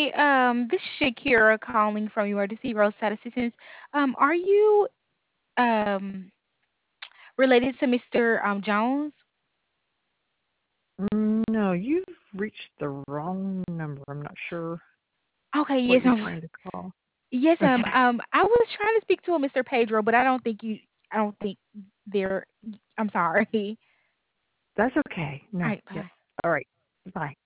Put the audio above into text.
Hi, this is Shakira calling from Emergency Roadside Assistance. Are you um related to Mr. Jones? No, you've reached the wrong number. I'm not sure Okay, what yes, you're trying to call. yes, Okay, I was trying to speak to a Mr. Pedro, but I don't think they're. I'm sorry. that's okay. All No, right, yep. bye. All right. Bye.